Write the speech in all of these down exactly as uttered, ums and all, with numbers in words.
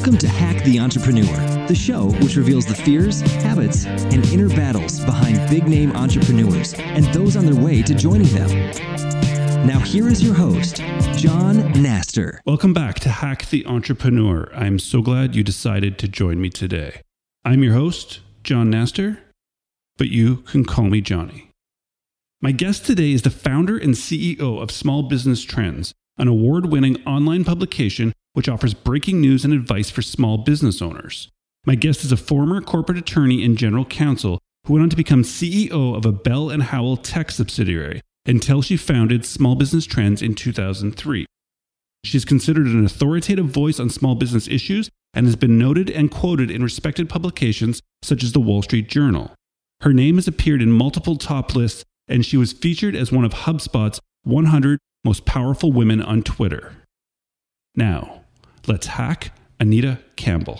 Welcome to Hack the Entrepreneur, the show which reveals the fears, habits, and inner battles behind big-name entrepreneurs and those on their way to joining them. Now here is your host, John Naster. Welcome back to Hack the Entrepreneur. I'm so glad you decided to join me today. I'm your host, John Naster, but you can call me Johnny. My guest today is the founder and C E O of Small Business Trends, an award-winning online publication which offers breaking news and advice for small business owners. My guest is a former corporate attorney and general counsel who went on to become C E O of a Bell and Howell tech subsidiary until she founded Small Business Trends in two thousand three. She's considered an authoritative voice on small business issues and has been noted and quoted in respected publications such as the Wall Street Journal. Her name has appeared in multiple top lists, and she was featured as one of HubSpot's one hundred most powerful women on Twitter. Now, let's hack Anita Campbell.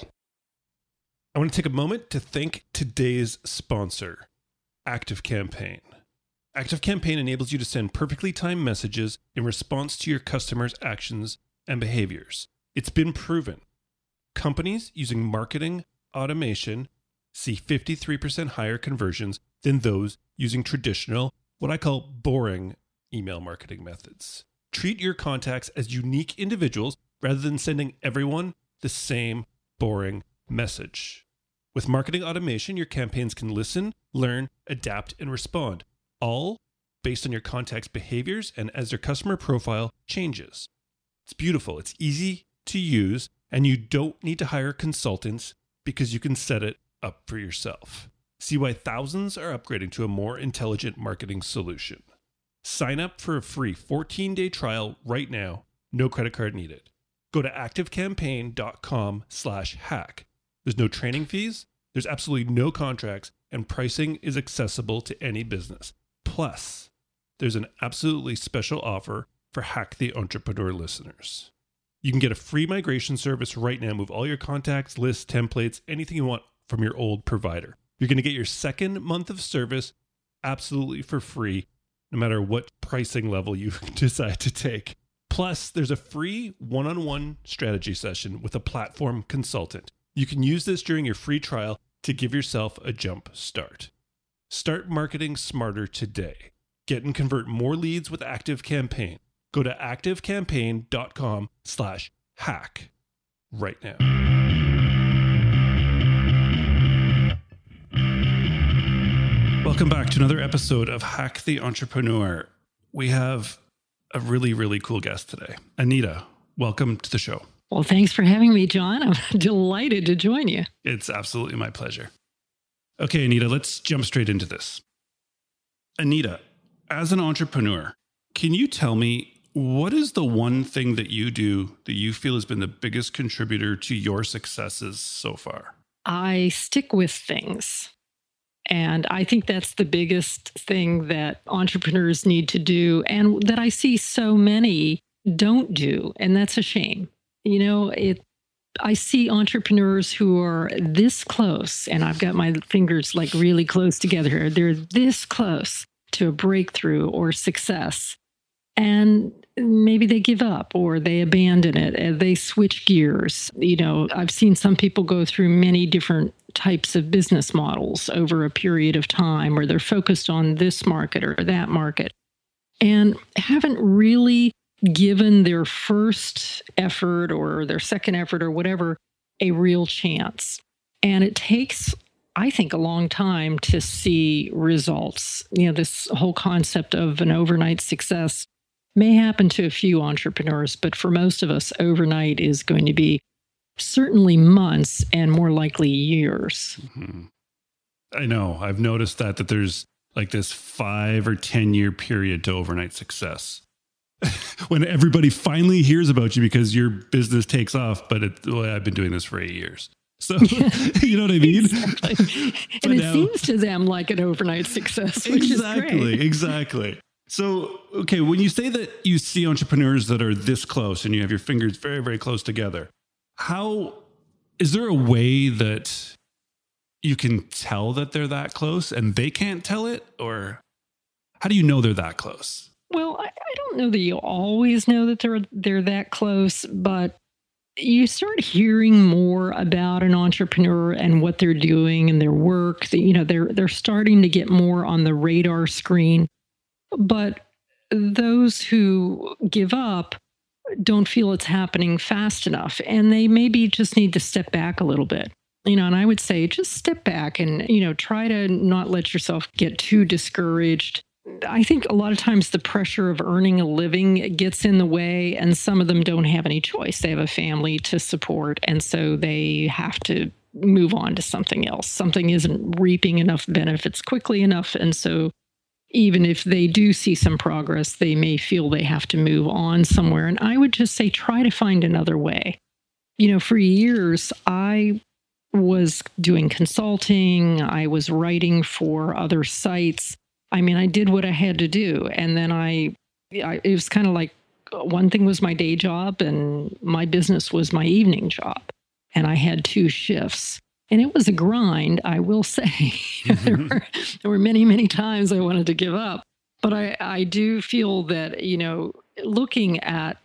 I want to take a moment to thank today's sponsor, ActiveCampaign. ActiveCampaign enables you to send perfectly timed messages in response to your customers' actions and behaviors. It's been proven. Companies using marketing automation see fifty-three percent higher conversions than those using traditional, what I call boring, email marketing methods. Treat your contacts as unique individuals rather than sending everyone the same boring message. With marketing automation, your campaigns can listen, learn, adapt, and respond, all based on your contacts' behaviors and as their customer profile changes. It's beautiful, it's easy to use, and you don't need to hire consultants because you can set it up for yourself. See why thousands are upgrading to a more intelligent marketing solution. Sign up for a free fourteen-day trial right now, no credit card needed. Go to activecampaign.com slash hack. There's no training fees, there's absolutely no contracts, and pricing is accessible to any business. Plus, there's an absolutely special offer for Hack the Entrepreneur listeners. You can get a free migration service right now. Move all your contacts, lists, templates, anything you want from your old provider. You're going to get your second month of service absolutely for free, no matter what pricing level you decide to take. Plus, there's a free one-on-one strategy session with a platform consultant. You can use this during your free trial to give yourself a jump start. Start marketing smarter today. Get and convert more leads with ActiveCampaign. Go to activecampaign.com slash hack right now. Welcome back to another episode of Hack the Entrepreneur. We have a really, really cool guest today. Anita, welcome to the show. Well, thanks for having me, John. I'm delighted to join you. It's absolutely my pleasure. Okay, Anita, let's jump straight into this. Anita, as an entrepreneur, can you tell me what is the one thing that you do that you feel has been the biggest contributor to your successes so far? I stick with things. And I think that's the biggest thing that entrepreneurs need to do and that I see so many don't do. And that's a shame. You know, it. I see entrepreneurs who are this close, and I've got my fingers like really close together. They're this close to a breakthrough or success. And maybe they give up or they abandon it and they switch gears. You know, I've seen some people go through many different types of business models over a period of time where they're focused on this market or that market and haven't really given their first effort or their second effort or whatever a real chance. And it takes, I think, a long time to see results. You know, this whole concept of an overnight success may happen to a few entrepreneurs, but for most of us, overnight is going to be certainly months and more likely years. Mm-hmm. I know. I've noticed that, that there's like this five or ten year period to overnight success. When everybody finally hears about you because your business takes off, but it, well, I've been doing this for eight years. So, you know what I mean? Exactly. And it now, seems to them like an overnight success, which exactly, is great. Exactly. So, okay, when you say that you see entrepreneurs that are this close and you have your fingers very, very close together, how, is there a way that you can tell that they're that close and they can't tell it? Or how do you know they're that close? Well, I, I don't know that you always know that they're they're that close, but you start hearing more about an entrepreneur and what they're doing and their work. You know, they're they're starting to get more on the radar screen. But those who give up don't feel it's happening fast enough, and they maybe just need to step back a little bit. You know, and I would say just step back and, you know, try to not let yourself get too discouraged. I think a lot of times the pressure of earning a living gets in the way, and some of them don't have any choice. They have a family to support, and so they have to move on to something else. Something isn't reaping enough benefits quickly enough, and so even if they do see some progress, they may feel they have to move on somewhere. And I would just say try to find another way. You know, for years, I was doing consulting. I was writing for other sites. I mean, I did what I had to do. And then I, I it was kind of like one thing was my day job and my business was my evening job. And I had two shifts. And it was a grind, I will say. Mm-hmm. there, were, there were many, many times I wanted to give up. But I, I do feel that, you know, looking at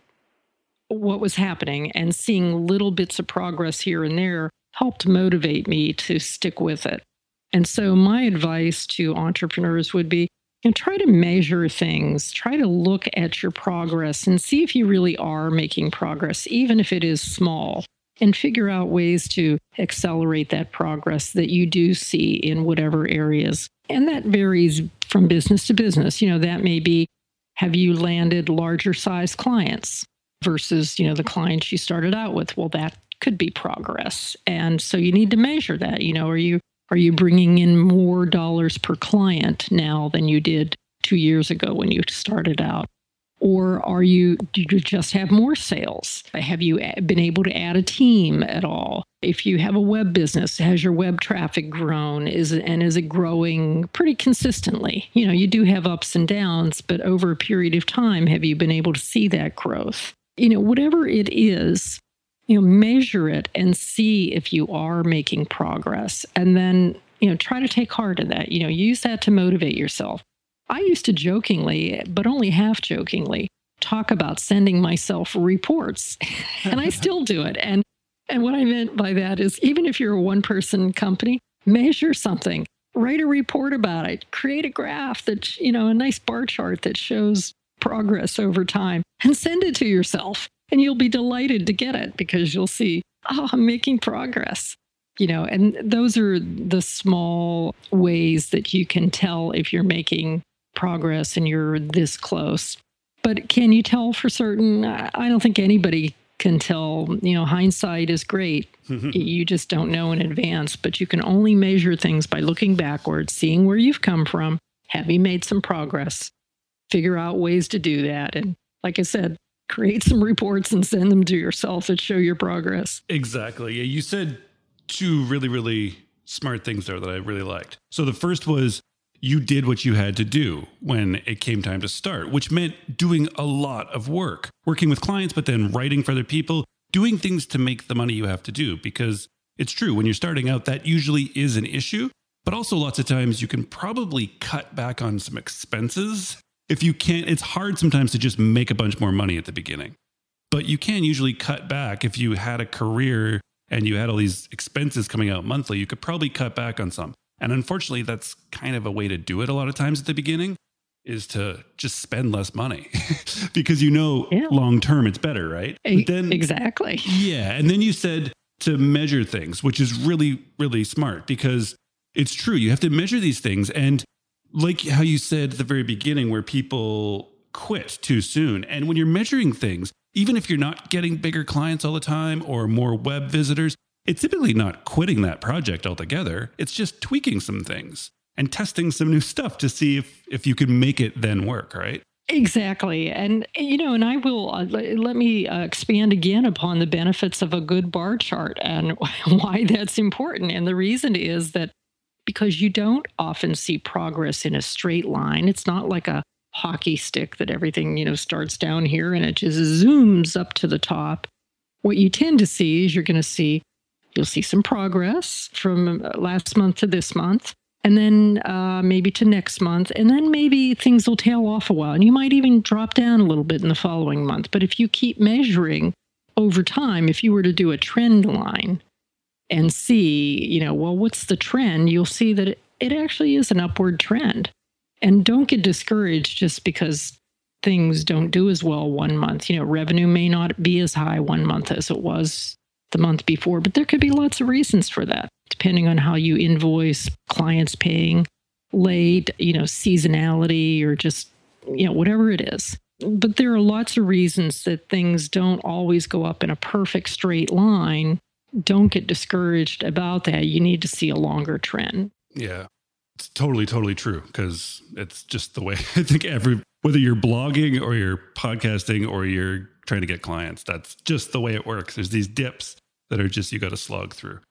what was happening and seeing little bits of progress here and there helped motivate me to stick with it. And so my advice to entrepreneurs would be, you know, try to measure things, try to look at your progress and see if you really are making progress, even if it is small, and figure out ways to accelerate that progress that you do see in whatever areas. And that varies from business to business. You know, that may be, have you landed larger size clients versus, you know, the clients you started out with? Well, that could be progress. And so you need to measure that. You know, are you are you bringing in more dollars per client now than you did two years ago when you started out? Or are you, do you just have more sales? Have you been able to add a team at all? If you have a web business, has your web traffic grown? Is it, and is it growing pretty consistently? You know, you do have ups and downs, but over a period of time, have you been able to see that growth? You know, whatever it is, you know, measure it and see if you are making progress. And then, you know, try to take heart in that. You know, use that to motivate yourself. I used to jokingly, but only half jokingly, talk about sending myself reports, and I still do it. And and what I meant by that is, even if you're a one-person company, measure something, write a report about it, create a graph that, you know, a nice bar chart that shows progress over time, and send it to yourself. And you'll be delighted to get it because you'll see, oh, I'm making progress. You know, and those are the small ways that you can tell if you're making progress and you're this close. But can you tell for certain? I don't think anybody can tell. You know, hindsight is great. You just don't know in advance, but you can only measure things by looking backwards, seeing where you've come from. Have you made some progress? Figure out ways to do that. And like I said, create some reports and send them to yourself that show your progress. Exactly. Yeah, you said two really, really smart things there that I really liked. So the first was, you did what you had to do when it came time to start, which meant doing a lot of work, working with clients, but then writing for other people, doing things to make the money you have to do. Because it's true, when you're starting out, that usually is an issue. But also lots of times you can probably cut back on some expenses. If you can't, it's hard sometimes to just make a bunch more money at the beginning. But you can usually cut back. If you had a career and you had all these expenses coming out monthly, you could probably cut back on some. And unfortunately, that's kind of a way to do it a lot of times at the beginning, is to just spend less money because, you know, yeah. long term it's better, right? But then, exactly. Yeah. And then you said to measure things, which is really, really smart, because it's true. You have to measure these things. And like how you said at the very beginning, where people quit too soon. And when you're measuring things, even if you're not getting bigger clients all the time or more web visitors, it's typically not quitting that project altogether. It's just tweaking some things and testing some new stuff to see if, if you can make it then work, right? Exactly. And, you know, and I will, uh, let me uh, expand again upon the benefits of a good bar chart and why that's important. And the reason is that because you don't often see progress in a straight line. It's not like a hockey stick that everything, you know, starts down here and it just zooms up to the top. What you tend to see is you're going to see You'll see some progress from last month to this month, and then uh, maybe to next month, and then maybe things will tail off a while, and you might even drop down a little bit in the following month. But if you keep measuring over time, if you were to do a trend line and see, you know, well, what's the trend? You'll see that it, it actually is an upward trend. And don't get discouraged just because things don't do as well one month. You know, revenue may not be as high one month as it was the month before, but there could be lots of reasons for that, depending on how you invoice, clients paying late, you know, seasonality, or just, you know, whatever it is. But there are lots of reasons that things don't always go up in a perfect straight line. Don't get discouraged about that. You need to see a longer trend. Yeah, it's totally, totally true, because it's just the way I think every, whether you're blogging or you're podcasting or you're trying to get clients, that's just the way it works. There's these dips that are just, you got to slog through.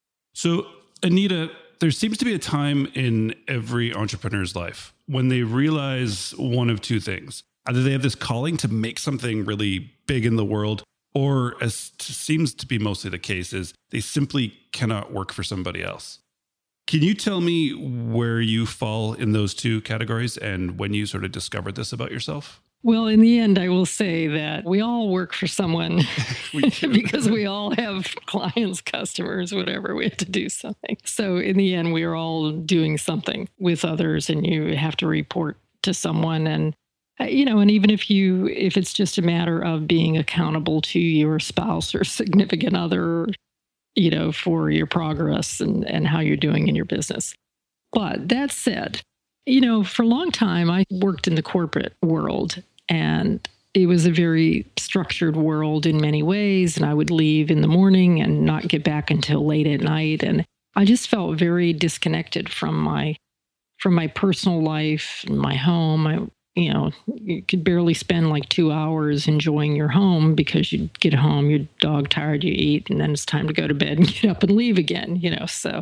So Anita, there seems to be a time in every entrepreneur's life when they realize one of two things. Either they have this calling to make something really big in the world, or, as seems to be mostly the case, is they simply cannot work for somebody else. Can you tell me where you fall in those two categories and when you sort of discovered this about yourself? Well, in the end, I will say that we all work for someone we because we all have clients, customers, whatever. We have to do something. So in the end, we are all doing something with others, and you have to report to someone. And you know, and even if you, if it's just a matter of being accountable to your spouse or significant other, you know, for your progress and, and how you're doing in your business. But that said, you know, for a long time, I worked in the corporate world, and it was a very structured world in many ways. And I would leave in the morning and not get back until late at night. And I just felt very disconnected from my, from my personal life, my home. I, You know, you could barely spend like two hours enjoying your home because you get home, your dog tired, you eat, and then it's time to go to bed and get up and leave again, you know. So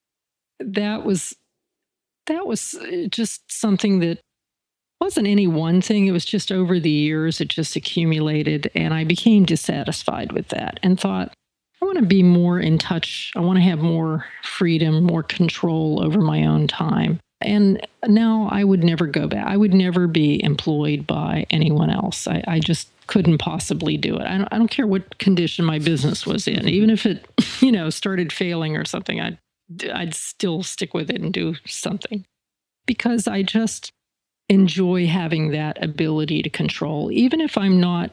that was, that was just something that wasn't any one thing. It was just over the years, it just accumulated, and I became dissatisfied with that and thought, I want to be more in touch. I want to have more freedom, more control over my own time. And now I would never go back. I would never be employed by anyone else. I, I just couldn't possibly do it. I don't, I don't care what condition my business was in. Even if it, you know, started failing or something, I'd, I'd still stick with it and do something. Because I just enjoy having that ability to control. Even if I'm not,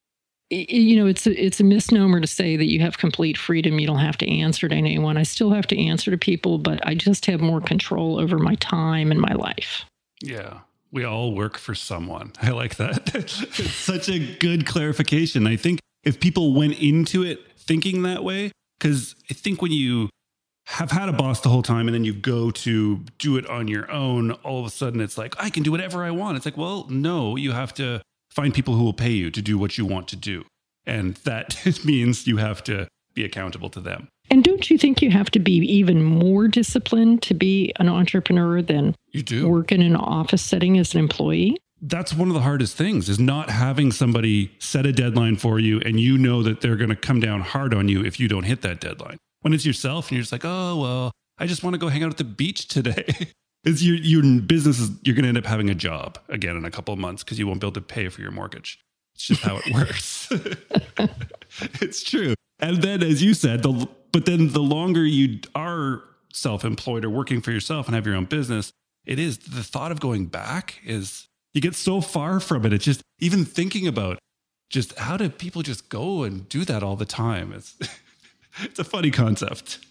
you know, it's a, it's a misnomer to say that you have complete freedom. You don't have to answer to anyone. I still have to answer to people, but I just have more control over my time and my life. Yeah. We all work for someone. I like that. It's such a good clarification. I think if people went into it thinking that way, because I think when you have had a boss the whole time and then you go to do it on your own, all of a sudden it's like, I can do whatever I want. It's like, well, no, you have to find people who will pay you to do what you want to do. And that means you have to be accountable to them. And don't you think you have to be even more disciplined to be an entrepreneur than you do work in an office setting as an employee? That's one of the hardest things, is not having somebody set a deadline for you and you know that they're going to come down hard on you if you don't hit that deadline. When it's yourself and you're just like, oh, well, I just want to go hang out at the beach today. It's your, your business is, you're going to end up having a job again in a couple of months because you won't be able to pay for your mortgage. It's just how it works. It's true. And then, as you said, the, but then the longer you are self-employed or working for yourself and have your own business, it is the thought of going back is, you get so far from it. It's just even thinking about just how do people just go and do that all the time? It's, it's a funny concept.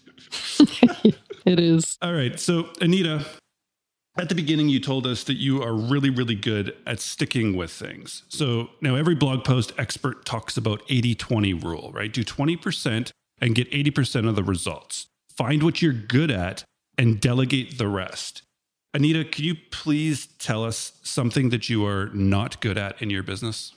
It is. All right. So Anita, at the beginning, you told us that you are really, really good at sticking with things. So now every blog post expert talks about eighty twenty rule, right? Do twenty percent and get eighty percent of the results. Find what you're good at and delegate the rest. Anita, can you please tell us something that you are not good at in your business?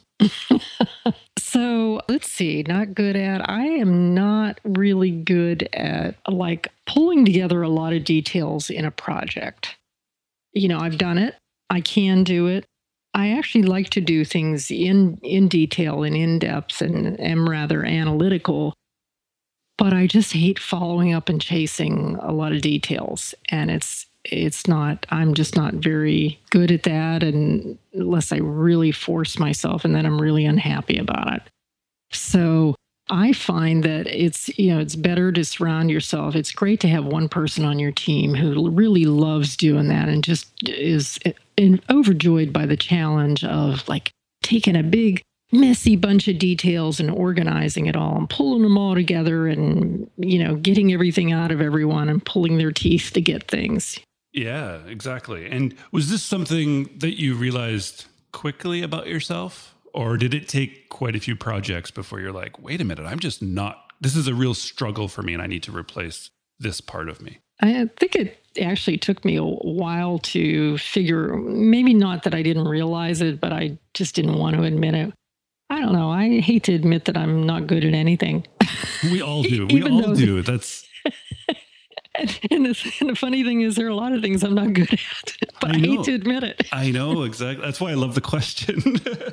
So let's see, not good at, I am not really good at like pulling together a lot of details in a project. You know, I've done it. I can do it. I actually like to do things in, in detail and in depth and am rather analytical, but I just hate following up and chasing a lot of details. And it's, it's not, I'm just not very good at that. And unless I really force myself, and then I'm really unhappy about it. So I find that it's, you know, it's better to surround yourself. It's great to have one person on your team who really loves doing that and just is in, overjoyed by the challenge of like taking a big, messy bunch of details and organizing it all and pulling them all together and, you know, getting everything out of everyone and pulling their teeth to get things. Yeah, exactly. And was this something that you realized quickly about yourself? Or did it take quite a few projects before you're like, wait a minute, I'm just not, this is a real struggle for me and I need to replace this part of me? I think it actually took me a while to figure, maybe not that I didn't realize it, but I just didn't want to admit it. I don't know. I hate to admit that I'm not good at anything. We all do. We all though, do. That's... And, and, the, and the funny thing is there are a lot of things I'm not good at, but I, I hate to admit it. I know, exactly. That's why I love the question.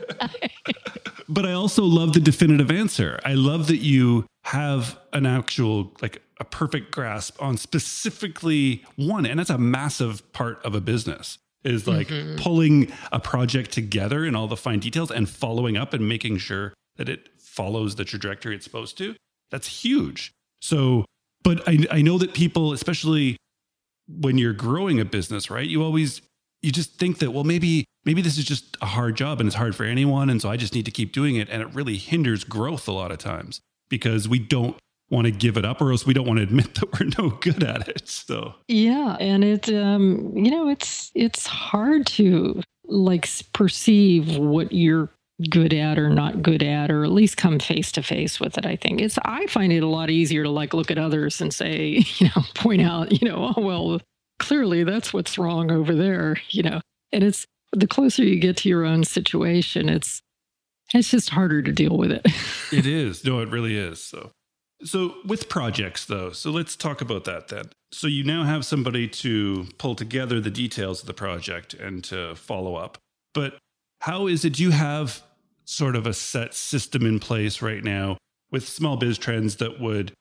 But I also love the definitive answer. I love that you have an actual, like a perfect grasp on specifically one. And that's a massive part of a business is like mm-hmm. pulling a project together and all the fine details and following up and making sure that it follows the trajectory it's supposed to. That's huge. So, but I, I know that people, especially when you're growing a business, right? You always, you just think that, well, maybe, maybe this is just a hard job and it's hard for anyone. And so I just need to keep doing it. And it really hinders growth a lot of times because we don't want to give it up or else we don't want to admit that we're no good at it. So, yeah. And it, um, you know, it's, it's hard to like perceive what you're good at or not good at, or at least come face to face with it. I think it's, I find it a lot easier to like look at others and say, you know, point out, you know, oh, well, clearly that's what's wrong over there, you know, and it's the closer you get to your own situation, it's, it's just harder to deal with it. It is. No, it really is. So, so with projects though, so let's talk about that then. So you now have somebody to pull together the details of the project and to follow up, but how is it, do you have sort of a set system in place right now with Small Biz Trends that would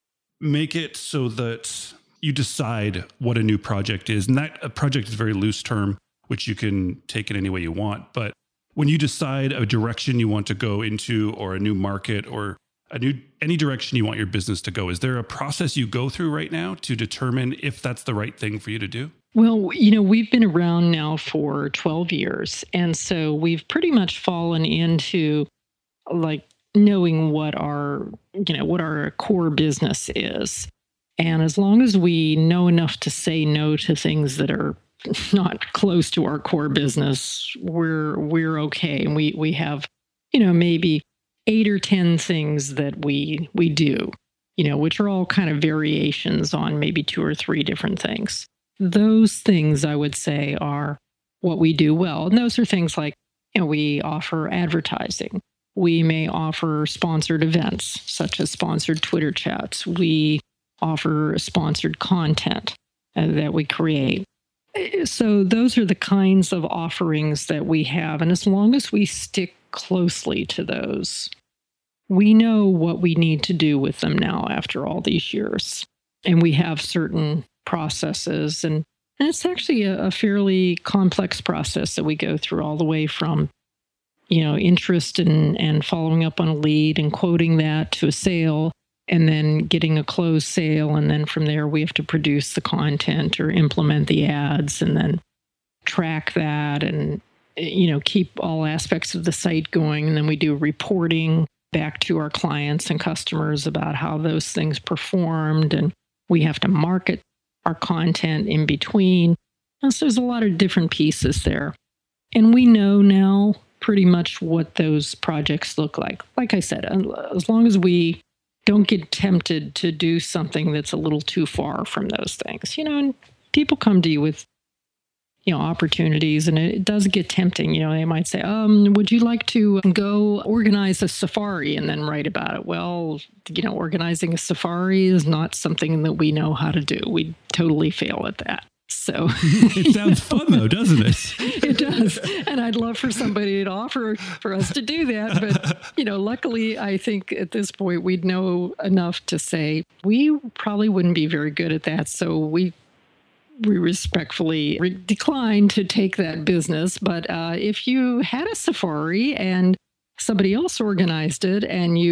make it so that you decide what a new project is? And that a project is a very loose term, which you can take it any way you want. But when you decide a direction you want to go into or a new market or a new, any direction you want your business to go, is there a process you go through right now to determine if that's the right thing for you to do? Well, you know, we've been around now for twelve years. And so we've pretty much fallen into like knowing what our, you know, what our core business is. And as long as we know enough to say no to things that are not close to our core business, we're, we're okay. And we, we have, you know, maybe eight or ten things that we, we do, you know, which are all kind of variations on maybe two or three different things. Those things I would say are what we do well. And those are things like, you know, we offer advertising. We may offer sponsored events, such as sponsored Twitter chats. We offer sponsored content uh, that we create. So those are the kinds of offerings that we have. And as long as we stick closely to those, we know what we need to do with them now after all these years. And we have certain processes. And, and it's actually a, a fairly complex process that we go through all the way from, you know, interest and, and following up on a lead and quoting that to a sale and then getting a closed sale. And then from there, we have to produce the content or implement the ads and then track that and, you know, keep all aspects of the site going. And then we do reporting back to our clients and customers about how those things performed. And we have to market our content in between. And so there's a lot of different pieces there. And we know now pretty much what those projects look like. Like I said, as long as we don't get tempted to do something that's a little too far from those things, you know, and people come to you with, you know, opportunities and it does get tempting. You know, they might say, um, would you like to go organize a safari and then write about it? Well, you know, organizing a safari is not something that we know how to do. We totally fail at that. So it sounds fun though, doesn't it? It does. And I'd love for somebody to offer for us to do that. But, you know, luckily, I think at this point, we'd know enough to say we probably wouldn't be very good at that. So we we respectfully re- decline to take that business. But uh, if you had a safari and somebody else organized it and you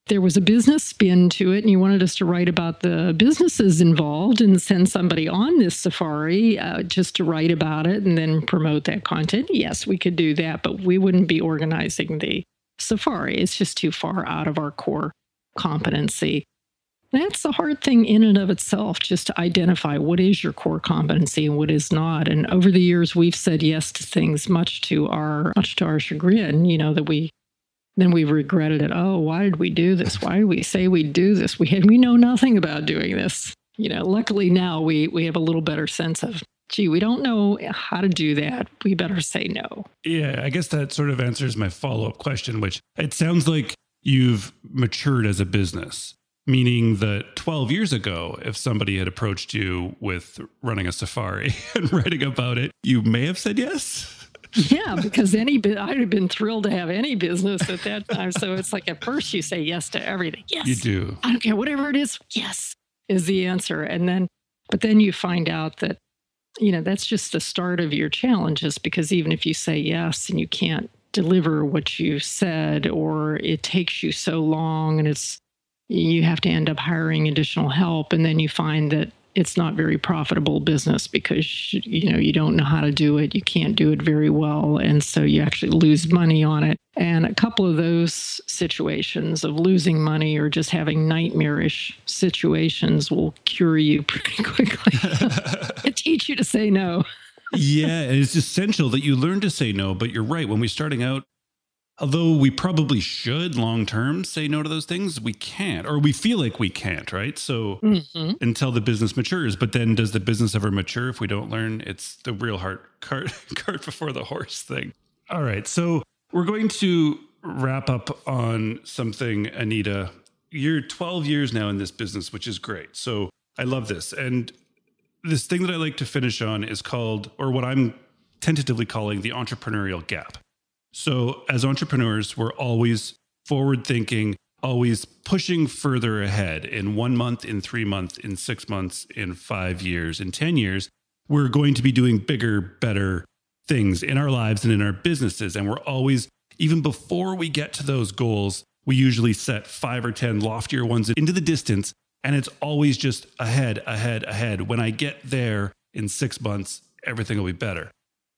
there was a business spin to it and you wanted us to write about the businesses involved and send somebody on this safari uh, just to write about it and then promote that content, yes, we could do that, but we wouldn't be organizing the safari. It's just too far out of our core competency. That's the hard thing in and of itself, just to identify what is your core competency and what is not. And over the years, we've said yes to things much to our much to our chagrin, you know, that we then we regretted it. Oh, why did we do this? Why did we say we'd do this? We had we know nothing about doing this. You know, luckily now we we have a little better sense of, gee, we don't know how to do that. We better say no. Yeah, I guess that sort of answers my follow-up question, which it sounds like you've matured as a business, meaning that twelve years ago, if somebody had approached you with running a safari and writing about it, you may have said yes. Yeah, because any I'd have been thrilled to have any business at that time. So it's like at first you say yes to everything. Yes. You do. I don't care, whatever it is, yes, is the answer. And then, but then you find out that, you know, that's just the start of your challenges, because even if you say yes and you can't deliver what you said, or it takes you so long and it's, you have to end up hiring additional help. And then you find that it's not very profitable business because, you know, you don't know how to do it. You can't do it very well. And so you actually lose money on it. And a couple of those situations of losing money or just having nightmarish situations will cure you pretty quickly and teach you to say no. Yeah, and it's essential that you learn to say no. But you're right. When we're starting out, although we probably should long-term say no to those things, we can't, or we feel like we can't, right? So mm-hmm. until the business matures, but then does the business ever mature if we don't learn? It's the real heart cart, cart before the horse thing. All right. So we're going to wrap up on something, Anita. You're twelve years now in this business, which is great. So I love this. And this thing that I like to finish on is called, or what I'm tentatively calling, the entrepreneurial gap. So as entrepreneurs, we're always forward thinking, always pushing further ahead in one month, in three months, in six months, in five years, in ten years. We're going to be doing bigger, better things in our lives and in our businesses. And we're always, even before we get to those goals, we usually set five or ten loftier ones into the distance. And it's always just ahead, ahead, ahead. When I get there in six months, everything will be better.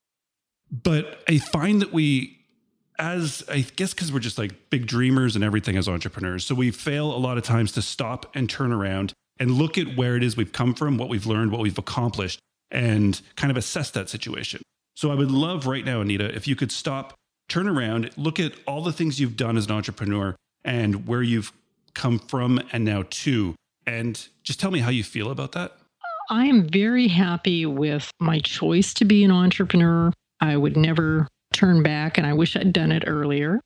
But I find that we, as I guess, because we're just like big dreamers and everything as entrepreneurs, so we fail a lot of times to stop and turn around and look at where it is we've come from, what we've learned, what we've accomplished, and kind of assess that situation. So I would love right now, Anita, if you could stop, turn around, look at all the things you've done as an entrepreneur and where you've come from and now to, and just tell me how you feel about that. I am very happy with my choice to be an entrepreneur. I would never turn back, and I wish I'd done it earlier.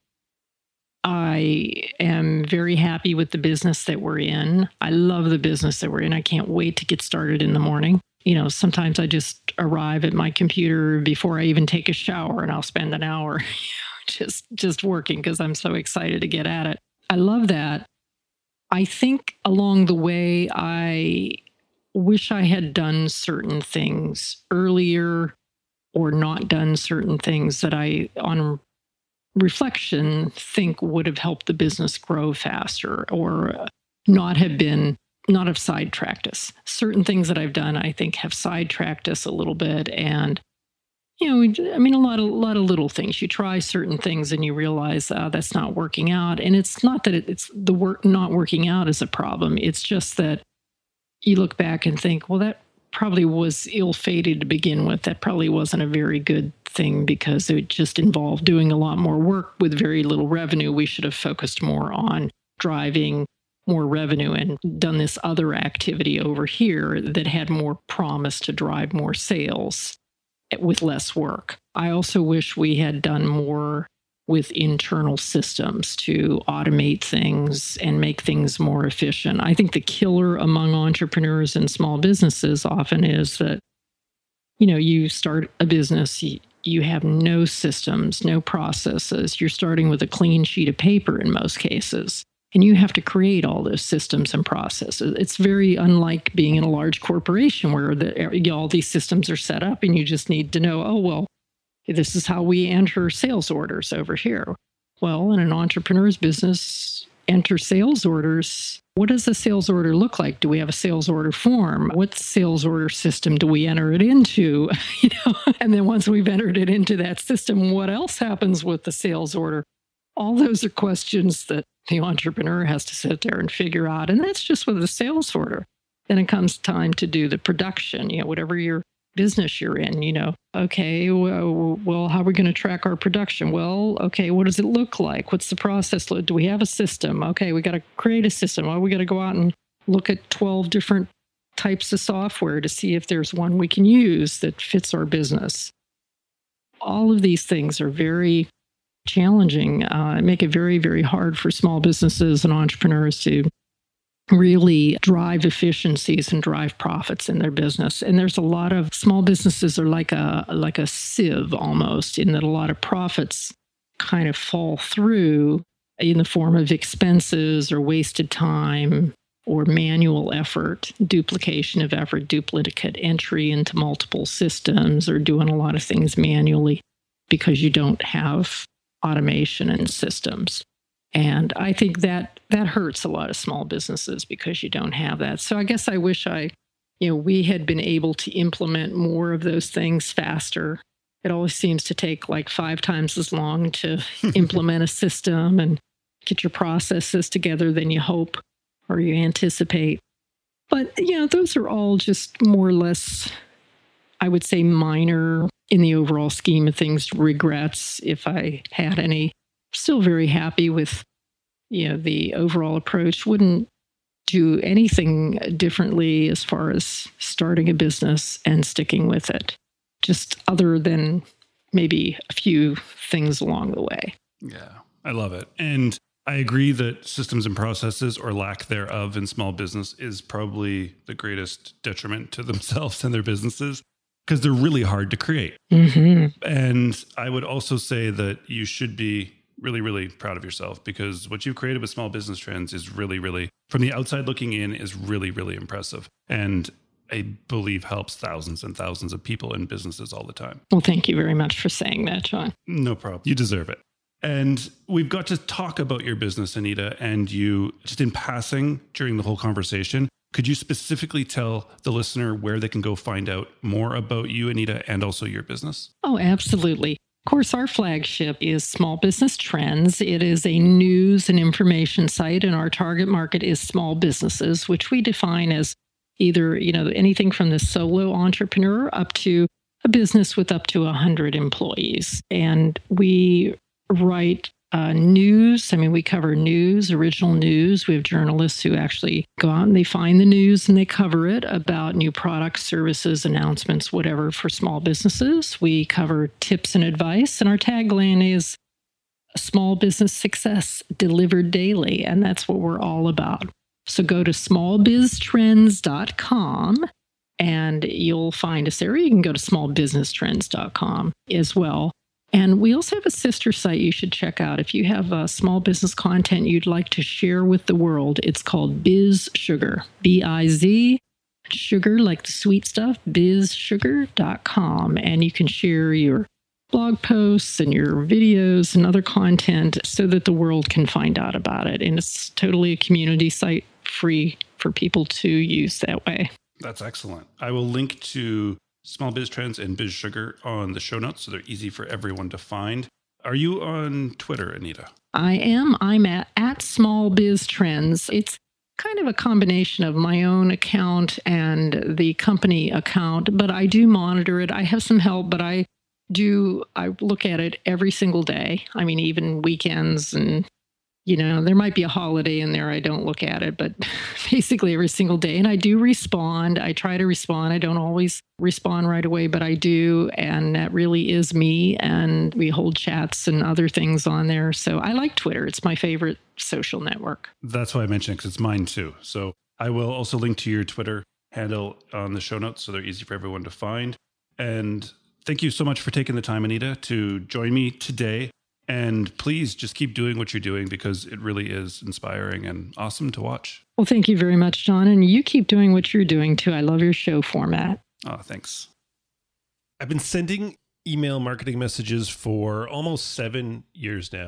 I am very happy with the business that we're in. I love the business that we're in. I can't wait to get started in the morning. You know, sometimes I just arrive at my computer before I even take a shower, and I'll spend an hour just just working because I'm so excited to get at it. I love that. I think along the way, I wish I had done certain things earlier, or not done certain things that I, on reflection, think would have helped the business grow faster, or not have been, not have sidetracked us. Certain things that I've done, I think, have sidetracked us a little bit. And, you know, I mean, a lot of, a lot of little things. You try certain things and you realize uh, that's not working out. And it's not that it, it's the work not working out is a problem. It's just that you look back and think, well, that probably was ill-fated to begin with. That probably wasn't a very good thing because it just involved doing a lot more work with very little revenue. We should have focused more on driving more revenue and done this other activity over here that had more promise to drive more sales with less work. I also wish we had done more with internal systems to automate things and make things more efficient. I think the killer among entrepreneurs and small businesses often is that, you know, you start a business, you, you have no systems, no processes. You're starting with a clean sheet of paper in most cases, and you have to create all those systems and processes. It's very unlike being in a large corporation where the, you know, all these systems are set up and you just need to know, oh, well, this is how we enter sales orders over here. Well, in an entrepreneur's business, enter sales orders, what does a sales order look like? Do we have a sales order form? What sales order system do we enter it into? You know, and then once we've entered it into that system, what else happens with the sales order? All those are questions that the entrepreneur has to sit there and figure out. And that's just with the sales order. Then it comes time to do the production, you know, whatever your business you're in, you know, okay, well, well how are we going to track our production? Well, okay, what does it look like? What's the process? Do we have a system? Okay, we got to create a system. Well, we got to go out and look at twelve different types of software to see if there's one we can use that fits our business. All of these things are very challenging, uh, make it very, very hard for small businesses and entrepreneurs to really drive efficiencies and drive profits in their business. And there's a lot of small businesses are like a like a sieve almost, in that a lot of profits kind of fall through in the form of expenses or wasted time or manual effort, duplication of effort, duplicate entry into multiple systems, or doing a lot of things manually because you don't have automation and systems. And I think that that hurts a lot of small businesses because you don't have that. So I guess I wish I, you know, we had been able to implement more of those things faster. It always seems to take like five times as long to implement a system and get your processes together than you hope or you anticipate. But, you know, those are all just more or less, I would say, minor in the overall scheme of things, regrets, if I had any. Still very happy with, you know, the overall approach. Wouldn't do anything differently as far as starting a business and sticking with it, just other than maybe a few things along the way. Yeah, I love it. And I agree that systems and processes, or lack thereof, in small business is probably the greatest detriment to themselves and their businesses, because they're really hard to create. Mm-hmm. And I would also say that you should be really, really proud of yourself, because what you've created with Small Business Trends is really, really, from the outside looking in, is really, really impressive. And I believe helps thousands and thousands of people and businesses all the time. Well, thank you very much for saying that, John. No problem. You deserve it. And we've got to talk about your business, Anita, and you, just in passing during the whole conversation, could you specifically tell the listener where they can go find out more about you, Anita, and also your business? Oh, absolutely. Of course, our flagship is Small Business Trends. It is a news and information site, and our target market is small businesses, which we define as either, you know, anything from the solo entrepreneur up to a business with up to one hundred employees. And we write uh, news. I mean, we cover news, original news. We have journalists who actually go out and they find the news and they cover it about new products, services, announcements, whatever, for small businesses. We cover tips and advice. And our tagline is small business success delivered daily. And that's what we're all about. So go to small biz trends dot com and you'll find us there. You can go to small business trends dot com as well. And we also have a sister site you should check out. If you have uh, small business content you'd like to share with the world, it's called Biz Sugar, B I Z, sugar, like the sweet stuff, biz sugar dot com. And you can share your blog posts and your videos and other content so that the world can find out about it. And it's totally a community site, free for people to use that way. That's excellent. I will link to Small Biz Trends and Biz Sugar on the show notes, so they're easy for everyone to find. Are you on Twitter, Anita? I am. I'm at, at Small Biz Trends. It's kind of a combination of my own account and the company account, but I do monitor it. I have some help, but I do, I look at it every single day. I mean, even weekends, and, you know, there might be a holiday in there. I don't look at it, but basically every single day. And I do respond. I try to respond. I don't always respond right away, but I do. And that really is me. And we hold chats and other things on there. So I like Twitter. It's my favorite social network. That's why I mentioned it, because it's mine too. So I will also link to your Twitter handle on the show notes, so they're easy for everyone to find. And thank you so much for taking the time, Anita, to join me today. And please just keep doing what you're doing, because it really is inspiring and awesome to watch. Well, thank you very much, John. And you keep doing what you're doing too. I love your show format. Oh, thanks. I've been sending email marketing messages for almost seven years now.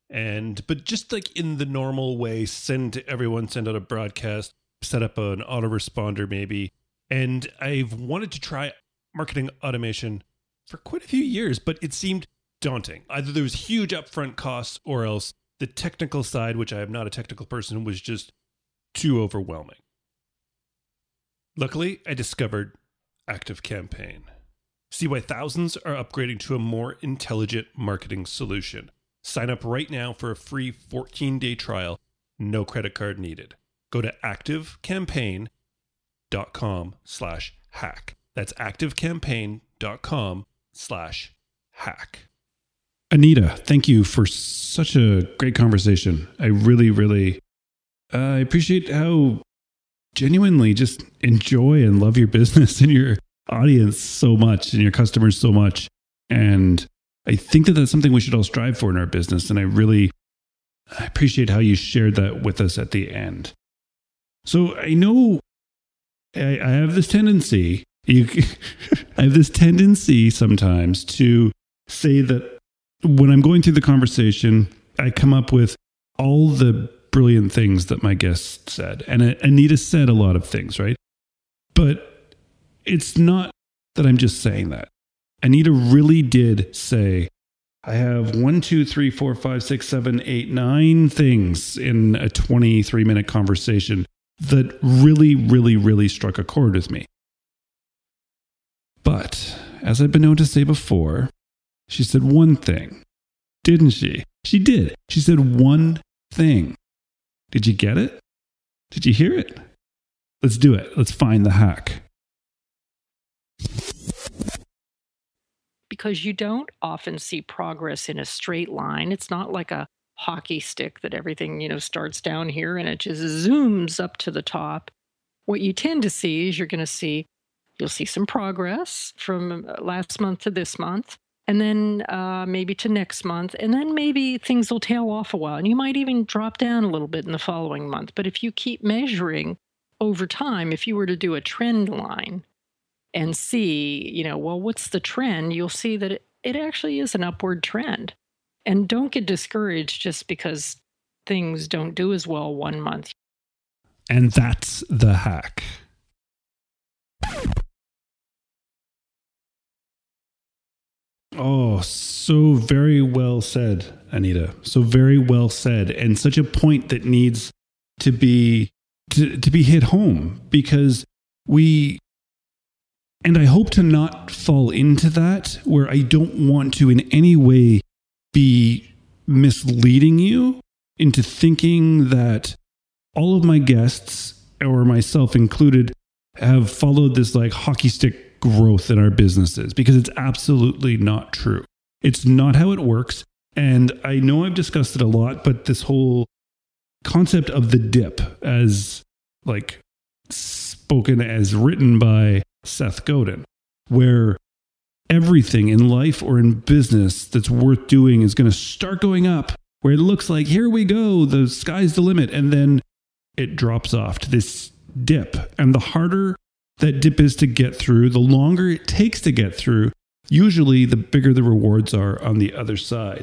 And, but just like in the normal way, send to everyone, send out a broadcast, set up an autoresponder maybe. And I've wanted to try marketing automation for quite a few years, but it seemed daunting. Either there was huge upfront costs or else the technical side, which I am not a technical person, was just too overwhelming. Luckily, I discovered ActiveCampaign. See why thousands are upgrading to a more intelligent marketing solution. Sign up right now for a free fourteen-day trial, no credit card needed. Go to activecampaign.com slash hack. That's activecampaign.com slash hack. Anita, thank you for such a great conversation. I really, really uh, I appreciate how genuinely just enjoy and love your business and your audience so much and your customers so much. And I think that that's something we should all strive for in our business. And I really I appreciate how you shared that with us at the end. So I know I, I have this tendency, you, I have this tendency sometimes to say that when I'm going through the conversation, I come up with all the brilliant things that my guest said. And Anita said a lot of things, right? But it's not that I'm just saying that. Anita really did say, I have one, two, three, four, five, six, seven, eight, nine things in a twenty-three minute conversation that really, really, really struck a chord with me. But as I've been known to say before, she said one thing, didn't she? She did. She said one thing. Did you get it? Did you hear it? Let's do it. Let's find the hack. Because you don't often see progress in a straight line. It's not like a hockey stick that everything, you know, starts down here and it just zooms up to the top. What you tend to see is you're going to see, you'll see some progress from last month to this month, and then uh, maybe to next month, and then maybe things will tail off a while, and you might even drop down a little bit in the following month. But if you keep measuring over time, if you were to do a trend line and see, you know, well, what's the trend? You'll see that it, it actually is an upward trend. And don't get discouraged just because things don't do as well one month. And that's the hack. Oh, so very well said, Anita. So very well said. And such a point that needs to be to, to be hit home, because we, and I hope to not fall into that where I don't want to in any way be misleading you into thinking that all of my guests, or myself included, have followed this like hockey stick growth in our businesses, because it's absolutely not true. It's not how it works. And I know I've discussed it a lot, but this whole concept of the dip, as like spoken as written by Seth Godin, where everything in life or in business that's worth doing is going to start going up, where it looks like, here we go, the sky's the limit. And then it drops off to this dip. And the harder that dip is to get through, the longer it takes to get through, usually the bigger the rewards are on the other side.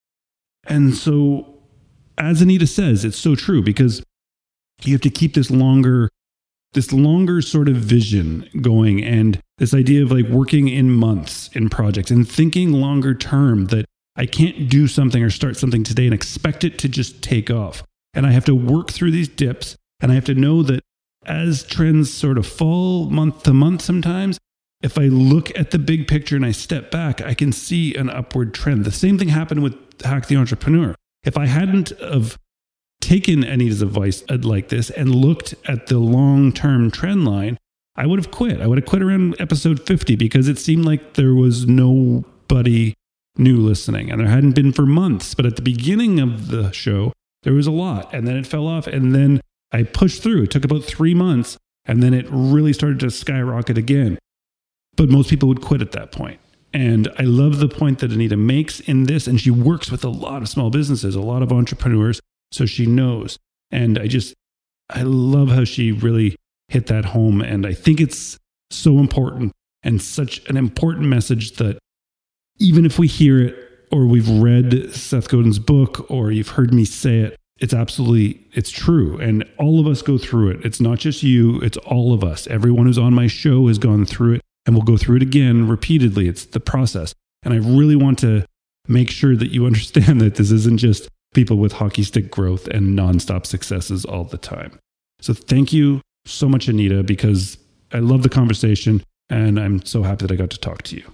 And so, as Anita says, it's so true, because you have to keep this longer, this longer sort of vision going, and this idea of like working in months in projects and thinking longer term, that I can't do something or start something today and expect it to just take off. And I have to work through these dips, and I have to know that as trends sort of fall month to month sometimes, if I look at the big picture and I step back, I can see an upward trend. The same thing happened with Hack the Entrepreneur. If I hadn't have taken Anita's advice like this and looked at the long-term trend line, I would have quit. I would have quit around episode fifty, because it seemed like there was nobody new listening, and there hadn't been for months. But at the beginning of the show, there was a lot, and then it fell off, and then I pushed through. It took about three months, and then it really started to skyrocket again. But most people would quit at that point. And I love the point that Anita makes in this, and she works with a lot of small businesses, a lot of entrepreneurs, so she knows. And I just, I love how she really hit that home. And I think it's so important, and such an important message, that even if we hear it or we've read Seth Godin's book, or you've heard me say it, it's absolutely, it's true. And all of us go through it. It's not just you, it's all of us. Everyone who's on my show has gone through it and will go through it again repeatedly. It's the process. And I really want to make sure that you understand that this isn't just people with hockey stick growth and nonstop successes all the time. So thank you so much, Anita, because I love the conversation and I'm so happy that I got to talk to you.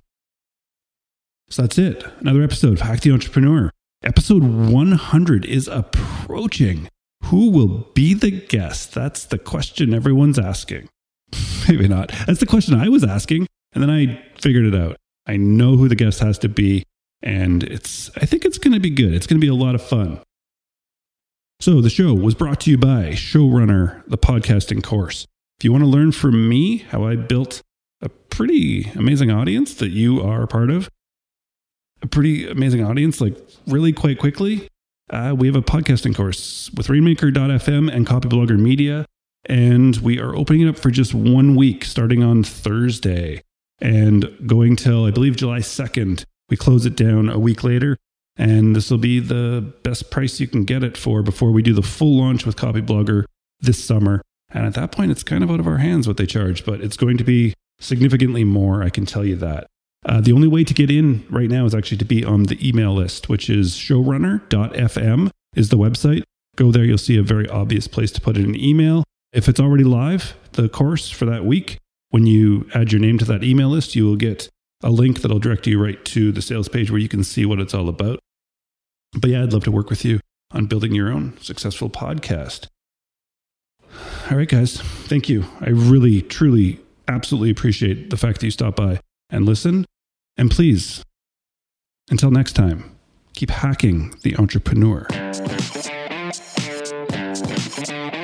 So that's it. Another episode of Hack the Entrepreneur. Episode one hundred is approaching. Who will be the guest? That's the question everyone's asking. Maybe not. That's the question I was asking. And then I figured it out. I know who the guest has to be. And it's, I think it's going to be good. It's going to be a lot of fun. So the show was brought to you by Showrunner, the podcasting course. If you want to learn from me how I built a pretty amazing audience that you are a part of, a pretty amazing audience, like really quite quickly, uh, we have a podcasting course with Rainmaker dot f m and Copyblogger Media. And we are opening it up for just one week, starting on Thursday and going till, I believe, July second. We close it down a week later, and this will be the best price you can get it for before we do the full launch with Copyblogger this summer. And at that point, it's kind of out of our hands what they charge, but it's going to be significantly more, I can tell you that. Uh, the only way to get in right now is actually to be on the email list, which is showrunner dot f m is the website. Go there, you'll see a very obvious place to put in an email. If it's already live, the course for that week, when you add your name to that email list, you will get a link that'll direct you right to the sales page where you can see what it's all about. But yeah, I'd love to work with you on building your own successful podcast. All right, guys, thank you. I really, truly, absolutely appreciate the fact that you stopped by and listen. And please, until next time, keep hacking the entrepreneur.